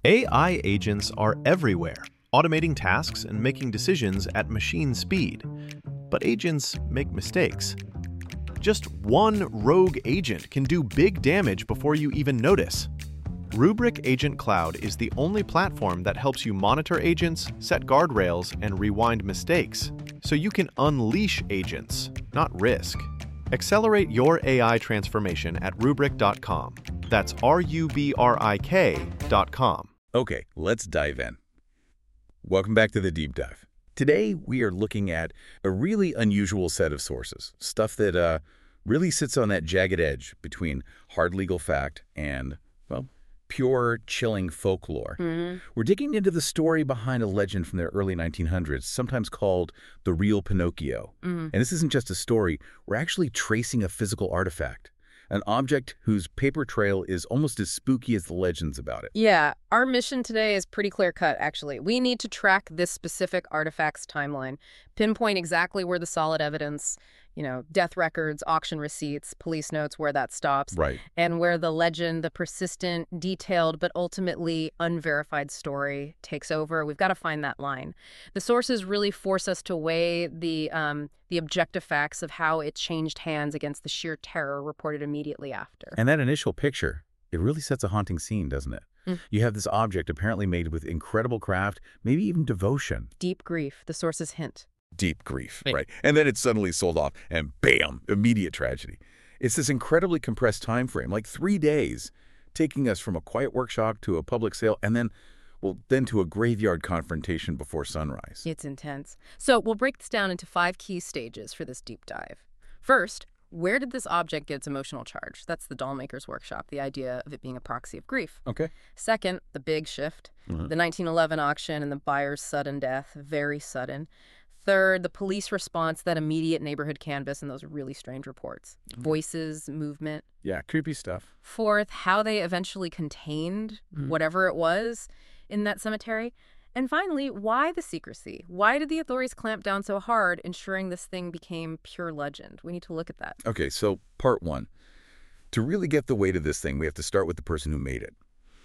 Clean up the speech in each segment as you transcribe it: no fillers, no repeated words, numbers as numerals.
AI agents are everywhere, automating tasks and making decisions at machine speed. But agents make mistakes. Just one rogue agent can do big damage before you even notice. Rubrik Agent Cloud is the only platform that helps you monitor agents, set guardrails, and rewind mistakes, so you can unleash agents, not risk. Accelerate your AI transformation at Rubrik.com. That's RUBRIK.com. Okay, let's dive in. Welcome back to the Deep Dive. Today, we are looking at a really unusual set of sources, stuff that really sits on that jagged edge between hard legal fact and, well, pure, chilling folklore. We're digging into the story behind a legend from the early 1900s, sometimes called the real Pinocchio. And this isn't just a story. We're actually tracing a physical artifact, an object whose paper trail is almost as spooky as the legends about it. Yeah, our mission today is pretty clear-cut, actually. We need to track this specific artifact's timeline, pinpoint exactly where the solid evidence, death records, auction receipts, police notes, where that stops. Right. And where the legend, the persistent, detailed, but ultimately unverified story takes over. We've got to find that line. The sources really force us to weigh the objective facts of how it changed hands against the sheer terror reported immediately after. And that initial picture, it really sets a haunting scene, doesn't it? You have this object apparently made with incredible craft, maybe even devotion. Deep grief, the sources hint. Deep grief, right? And then it's suddenly sold off, and bam, immediate tragedy. It's this incredibly compressed time frame, like 3 days, taking us from a quiet workshop to a public sale, and then to a graveyard confrontation before sunrise. It's intense. So we'll break this down into 5 key stages for this deep dive. First, where did this object get its emotional charge? That's the doll maker's workshop, the idea of it being a proxy of grief. Okay. Second, the big shift, the 1911 auction and the buyer's sudden death, very sudden. Third, the police response, that immediate neighborhood canvas and those really strange reports. Voices, movement. Yeah, creepy stuff. Fourth, how they eventually contained whatever it was in that cemetery. And finally, why the secrecy? Why did the authorities clamp down so hard, ensuring this thing became pure legend? We need to look at that. Okay, so part 1. To really get the weight of this thing, we have to start with the person who made it.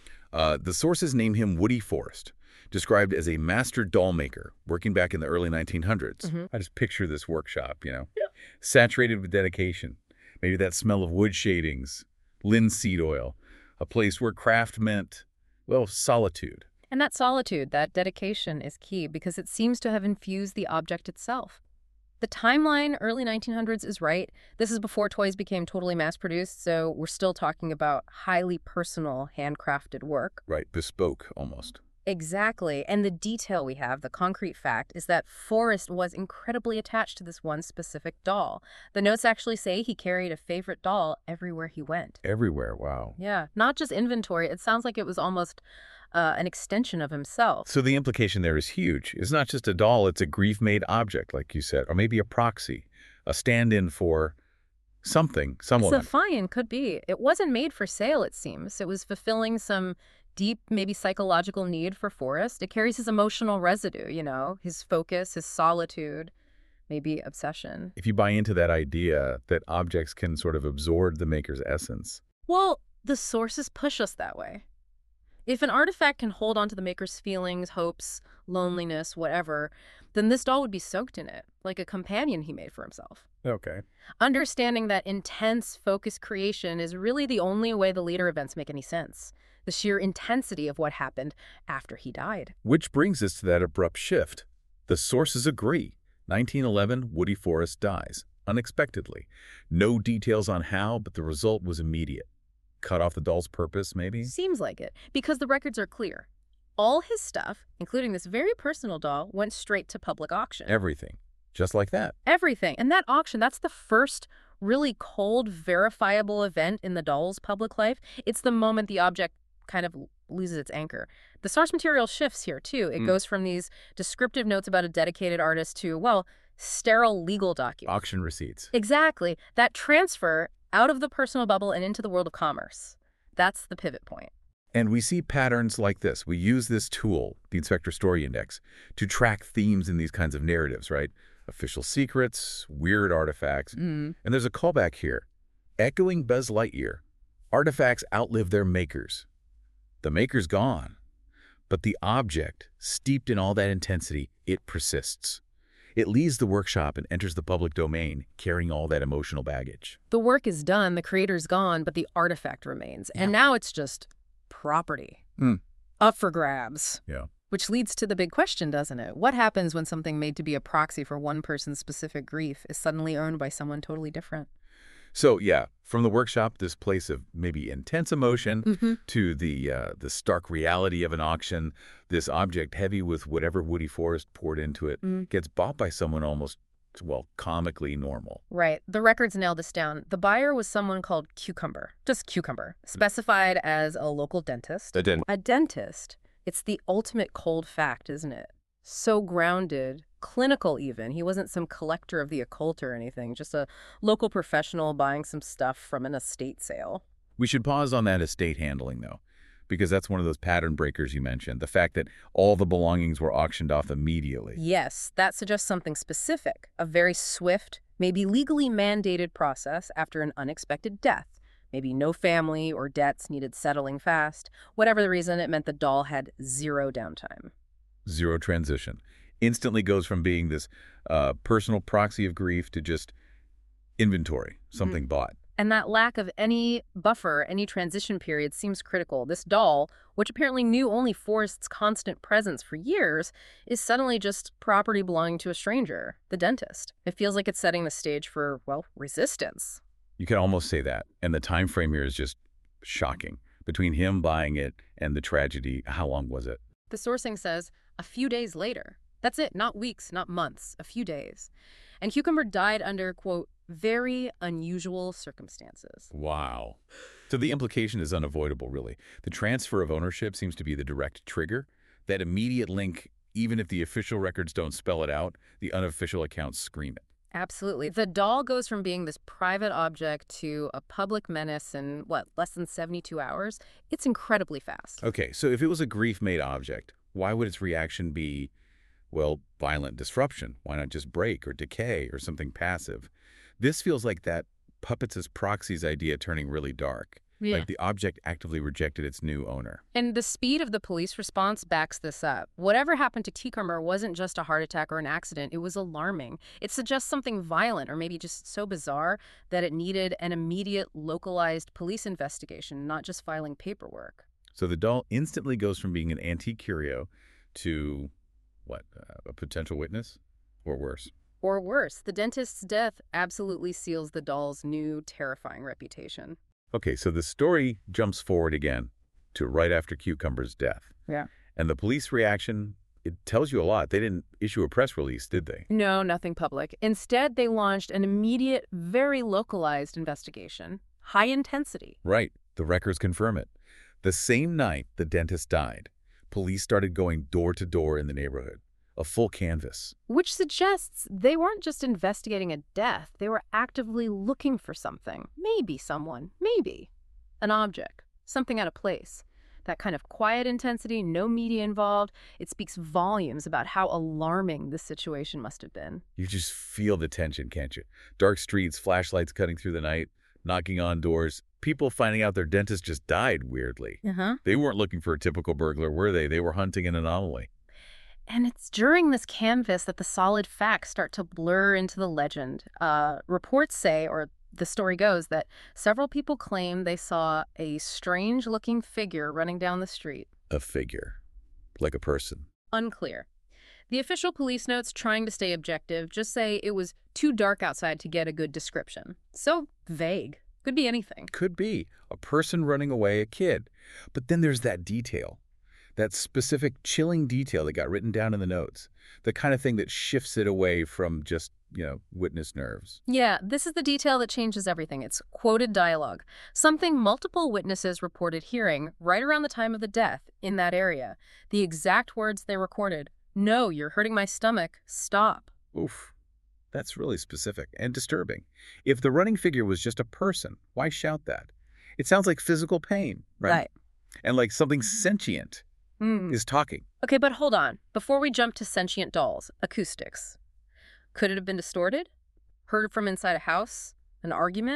The sources name him Woody Forrest, described as a master doll maker working back in the early 1900s. I just picture this workshop, saturated with dedication. Maybe that smell of wood shadings, linseed oil, a place where craft meant, well, solitude. And that solitude, that dedication is key because it seems to have infused the object itself. The timeline, early 1900s, is right. This is before toys became totally mass-produced, so we're still talking about highly personal, handcrafted work. Right, bespoke almost. Exactly. And the detail we have, the concrete fact, is that Forrest was incredibly attached to this one specific doll. The notes actually say he carried a favorite doll everywhere he went. Everywhere, wow. Yeah, not just inventory. It sounds like it was almost an extension of himself. So the implication there is huge. It's not just a doll, it's a grief-made object, like you said, or maybe a proxy, a stand-in for something, someone. Sophian could be. It wasn't made for sale, it seems. It was fulfilling some deep, maybe psychological need for Forrest. It carries his emotional residue, his focus, his solitude, maybe obsession. If you buy into that idea that objects can sort of absorb the maker's essence. Well, the sources push us that way. If an artifact can hold on to the maker's feelings, hopes, loneliness, whatever, then this doll would be soaked in it, like a companion he made for himself. Okay. Understanding that intense, focused creation is really the only way the later events make any sense. The sheer intensity of what happened after he died. Which brings us to that abrupt shift. The sources agree. 1911, Woody Forrest dies, unexpectedly. No details on how, but the result was immediate. Cut off the doll's purpose, maybe? Seems like it, because the records are clear. All his stuff, including this very personal doll, went straight to public auction. Everything. Just like that. Everything. And that auction, that's the first really cold, verifiable event in the doll's public life. It's the moment the object kind of loses its anchor. The source material shifts here, too. It goes from these descriptive notes about a dedicated artist to, well, sterile legal documents. Auction receipts. Exactly. That transfer out of the personal bubble and into the world of commerce. That's the pivot point. And we see patterns like this. We use this tool, the Inspector Story Index, to track themes in these kinds of narratives, right? Official secrets, weird artifacts. And there's a callback here. Echoing Buzz Lightyear, artifacts outlive their makers. The maker's gone, But the object, steeped in all that intensity, it persists. It leaves the workshop and enters the public domain, carrying all that emotional baggage. The work is done, the creator's gone, but the artifact remains. And now it's just property. Up for grabs. Yeah. Which leads to the big question, doesn't it? What happens when something made to be a proxy for one person's specific grief is suddenly owned by someone totally different? So, yeah, from the workshop, this place of maybe intense emotion to the stark reality of an auction, this object heavy with whatever Woody Forrest poured into it gets bought by someone almost, well, comically normal. Right. The records nail this down. The buyer was someone called Cucumber. Just Cucumber. Specified as a local dentist. A dentist. It's the ultimate cold fact, isn't it? So grounded, clinical even. He wasn't some collector of the occult or anything, just a local professional buying some stuff from an estate sale. We should pause on that estate handling, though, because that's one of those pattern breakers you mentioned, the fact that all the belongings were auctioned off immediately. Yes, that suggests something specific, a very swift, maybe legally mandated process after an unexpected death. Maybe no family or debts needed settling fast. Whatever the reason, it meant the doll had zero downtime. Zero transition. Instantly goes from being this personal proxy of grief to just inventory, something bought. And that lack of any buffer, any transition period seems critical. This doll, which apparently knew only Forrest's constant presence for years, is suddenly just property belonging to a stranger, the dentist. It feels like it's setting the stage for, well, resistance. You can almost say that. And the time frame here is just shocking. Between him buying it and the tragedy, how long was it? The sourcing says a few days later. That's it, not weeks, not months, a few days. And Cucumber died under, quote, very unusual circumstances. Wow. So the implication is unavoidable, really. The transfer of ownership seems to be the direct trigger. That immediate link, even if the official records don't spell it out, the unofficial accounts scream it. Absolutely. The doll goes from being this private object to a public menace in, less than 72 hours? It's incredibly fast. Okay, so if it was a grief-made object, why would its reaction be, well, violent disruption? Why not just break or decay or something passive? This feels like that puppets as proxies idea turning really dark. Yeah. Like the object actively rejected its new owner. And the speed of the police response backs this up. Whatever happened to Cucumber wasn't just a heart attack or an accident. It was alarming. It suggests something violent or maybe just so bizarre that it needed an immediate, localized police investigation, not just filing paperwork. So the doll instantly goes from being an antique curio to, a potential witness? Or worse? Or worse, the dentist's death absolutely seals the doll's new, terrifying reputation. Okay, so the story jumps forward again to right after Cucumber's death. Yeah. And the police reaction, it tells you a lot. They didn't issue a press release, did they? No, nothing public. Instead, they launched an immediate, very localized investigation. High intensity. Right. The records confirm it. The same night the dentist died, police started going door to door in the neighborhood. A full canvas. Which suggests they weren't just investigating a death. They were actively looking for something. Maybe someone. Maybe. An object. Something out of place. That kind of quiet intensity, no media involved. It speaks volumes about how alarming this situation must have been. You just feel the tension, can't you? Dark streets, flashlights cutting through the night, knocking on doors. People finding out their dentist just died, weirdly. They weren't looking for a typical burglar, were they? They were hunting an anomaly. And it's during this canvas that the solid facts start to blur into the legend. Reports say, or the story goes, that several people claim they saw a strange-looking figure running down the street. A figure. Like a person. Unclear. The official police notes, trying to stay objective, just say it was too dark outside to get a good description. So vague. Could be anything. Could be. A person running away, a kid. But then there's that detail. That specific chilling detail that got written down in the notes. The kind of thing that shifts it away from just, witness nerves. Yeah, this is the detail that changes everything. It's quoted dialogue. Something multiple witnesses reported hearing right around the time of the death in that area. The exact words they recorded. No, you're hurting my stomach. Stop. Oof. That's really specific and disturbing. If the running figure was just a person, why shout that? It sounds like physical pain, right? And like something sentient. Is talking. Okay, but hold on. Before we jump to sentient dolls, acoustics. Could it have been distorted? Heard from inside a house? An argument?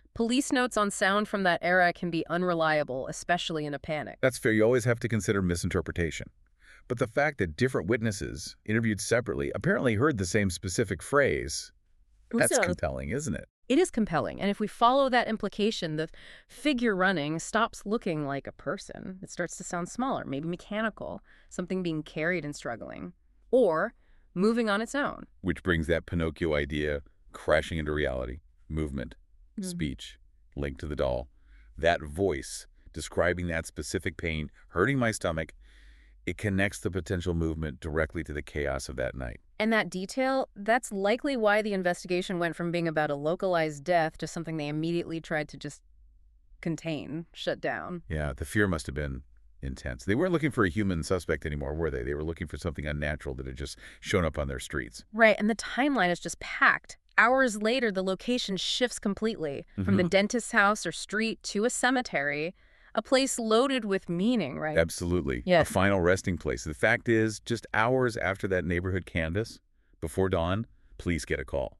Police notes on sound from that era can be unreliable, especially in a panic. That's fair. You always have to consider misinterpretation. But the fact that different witnesses, interviewed separately, apparently heard the same specific phrase, that's compelling, isn't it? It is compelling, and if we follow that implication, the figure running stops looking like a person. It starts to sound smaller, maybe mechanical, something being carried and struggling, or moving on its own. Which brings that Pinocchio idea crashing into reality. Movement, speech, linked to the doll. That voice describing that specific pain, hurting my stomach, it connects the potential movement directly to the chaos of that night. And that detail, that's likely why the investigation went from being about a localized death to something they immediately tried to just contain, shut down. Yeah, the fear must have been intense. They weren't looking for a human suspect anymore, were they? They were looking for something unnatural that had just shown up on their streets. Right, and the timeline is just packed. Hours later, the location shifts completely from the dentist's house or street to a cemetery, a place loaded with meaning, right? Absolutely. Yes. A final resting place. The fact is, just hours after that neighborhood canvass, before dawn, police get a call.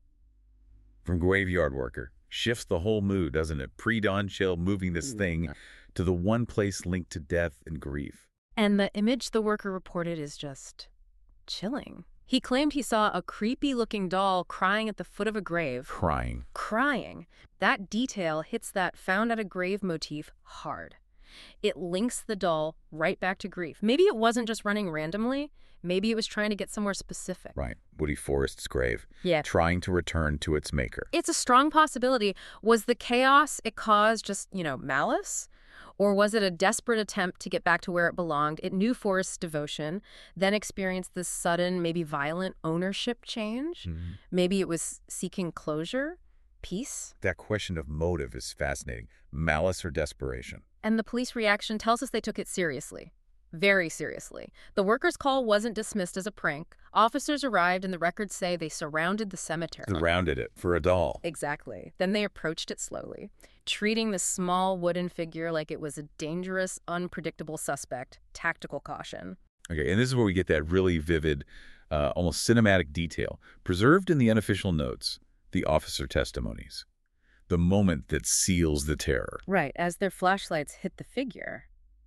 From graveyard worker. Shifts the whole mood, doesn't it? Pre-dawn chill, moving this thing to the one place linked to death and grief. And the image the worker reported is just chilling. He claimed he saw a creepy-looking doll crying at the foot of a grave. Crying. Crying. That detail hits that found-at-a-grave motif hard. It links the doll right back to grief. Maybe it wasn't just running randomly. Maybe it was trying to get somewhere specific. Right. Woody Forrest's grave. Yeah. Trying to return to its maker. It's a strong possibility. Was the chaos it caused just, malice? Or was it a desperate attempt to get back to where it belonged? It knew Forrest's devotion, then experienced this sudden, maybe violent ownership change. Maybe it was seeking closure, peace. That question of motive is fascinating. Malice or desperation? And the police reaction tells us they took it seriously. Very seriously. The workers' call wasn't dismissed as a prank. Officers arrived and the records say they surrounded the cemetery. Surrounded it for a doll. Exactly. Then they approached it slowly, treating the small wooden figure like it was a dangerous, unpredictable suspect. Tactical caution. Okay, and this is where we get that really vivid, almost cinematic detail. Preserved in the unofficial notes, the officer testimonies. The moment that seals the terror. Right, as their flashlights hit the figure.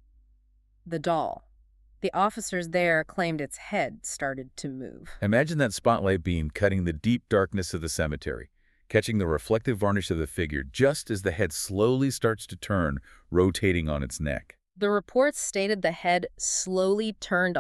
The doll. The officers there claimed its head started to move. Imagine that spotlight beam cutting the deep darkness of the cemetery, catching the reflective varnish of the figure just as the head slowly starts to turn, rotating on its neck. The reports stated the head slowly turned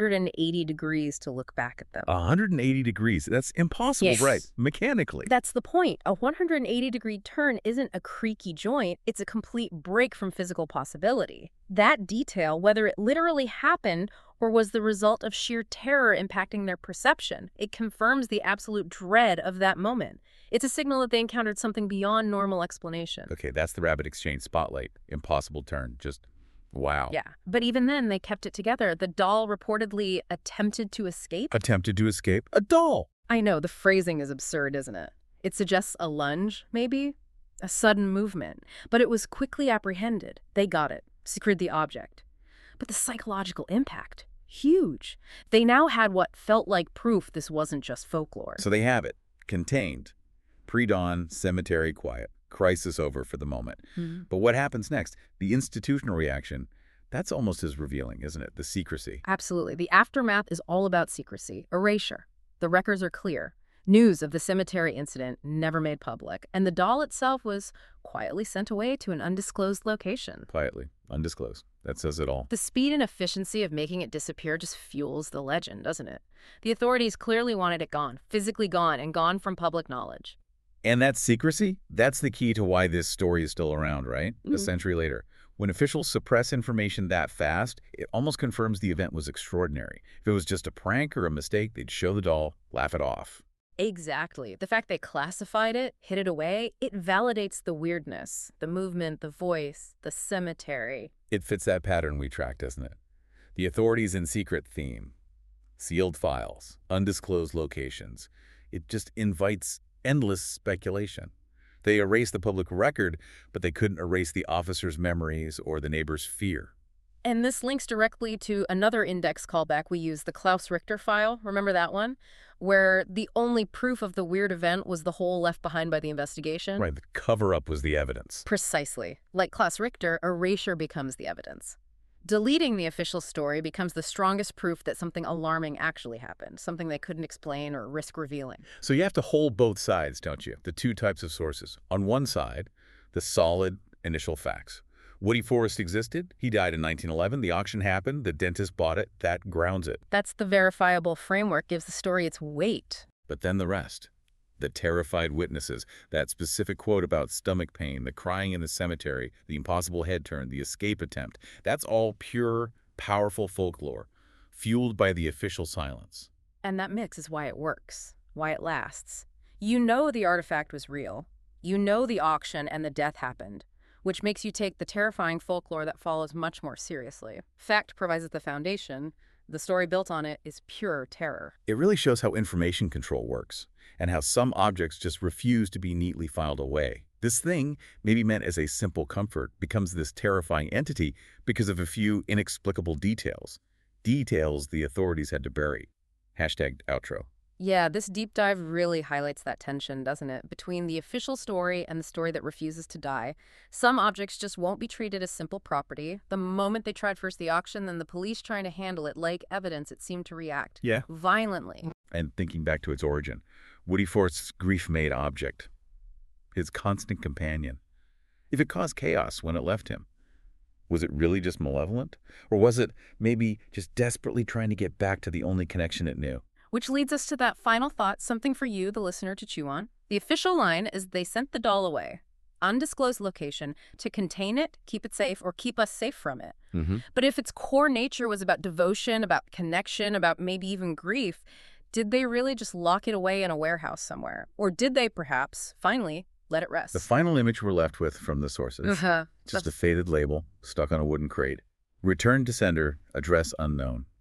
180 degrees to look back at them. 180 degrees. That's impossible, Yes. right? Mechanically. That's the point. A 180-degree turn isn't a creaky joint. It's a complete break from physical possibility. That detail, whether it literally happened or was the result of sheer terror impacting their perception, it confirms the absolute dread of that moment. It's a signal that they encountered something beyond normal explanation. Okay, that's the Rabbit Exchange spotlight. Impossible turn. Just wow. Yeah. But even then, they kept it together. The doll reportedly attempted to escape. Attempted to escape? A doll! I know, the phrasing is absurd, isn't it? It suggests a lunge, maybe? A sudden movement. But it was quickly apprehended. They got it. Secured the object. But the psychological impact, huge. They now had what felt like proof this wasn't just folklore. So they have it. Contained. Pre-dawn, cemetery, quiet. Crisis over for the moment. But what happens next? The institutional reaction, that's almost as revealing, isn't it? The secrecy. Absolutely. The aftermath is all about secrecy, erasure. The records are clear. News of the cemetery incident never made public, and the doll itself was quietly sent away to an undisclosed location. Quietly. Undisclosed. That says it all. The speed and efficiency of making it disappear just fuels the legend, doesn't it? The authorities clearly wanted it gone, physically gone, and gone from public knowledge. And that secrecy, that's the key to why this story is still around, right? A century later. When officials suppress information that fast, it almost confirms the event was extraordinary. If it was just a prank or a mistake, they'd show the doll, laugh it off. Exactly. The fact they classified it, hid it away, it validates the weirdness, the movement, the voice, the cemetery. It fits that pattern we track, doesn't it? The authorities in secret theme, sealed files, undisclosed locations. It just invites endless speculation. They erased the public record, but they couldn't erase the officer's memories or the neighbor's fear. And this links directly to another index callback we use, the Klaus Richter file. Remember that one? Where the only proof of the weird event was the hole left behind by the investigation? Right, the cover-up was the evidence. Precisely. Like Klaus Richter, erasure becomes the evidence. Deleting the official story becomes the strongest proof that something alarming actually happened, something they couldn't explain or risk revealing. So you have to hold both sides, don't you? The two types of sources. On one side, the solid initial facts. Woody Forrest existed. He died in 1911. The auction happened. The dentist bought it. That grounds it. That's the verifiable framework, gives the story its weight. But then the rest. The terrified witnesses, that specific quote about stomach pain, the crying in the cemetery, the impossible head turn, the escape attempt. That's all pure, powerful folklore, fueled by the official silence. And that mix is why it works, why it lasts. You know the artifact was real. You know the auction and the death happened, which makes you take the terrifying folklore that follows much more seriously. Fact provides the foundation. The story built on it is pure terror. It really shows how information control works, and how some objects just refuse to be neatly filed away. This thing, maybe meant as a simple comfort, becomes this terrifying entity because of a few inexplicable details. Details the authorities had to bury. #outro. Yeah, this deep dive really highlights that tension, doesn't it? Between the official story and the story that refuses to die. Some objects just won't be treated as simple property. The moment they tried first the auction, then the police trying to handle it like evidence, it seemed to react violently. And thinking back to its origin, Woody Forrest's grief-made object, his constant companion. If it caused chaos when it left him, was it really just malevolent? Or was it maybe just desperately trying to get back to the only connection it knew? Which leads us to that final thought, something for you, the listener, to chew on. The official line is they sent the doll away, undisclosed location, to contain it, keep it safe, or keep us safe from it. But if its core nature was about devotion, about connection, about maybe even grief, did they really just lock it away in a warehouse somewhere? Or did they, perhaps, finally, let it rest? The final image we're left with from the sources, just a faded label stuck on a wooden crate. Return to sender, address unknown.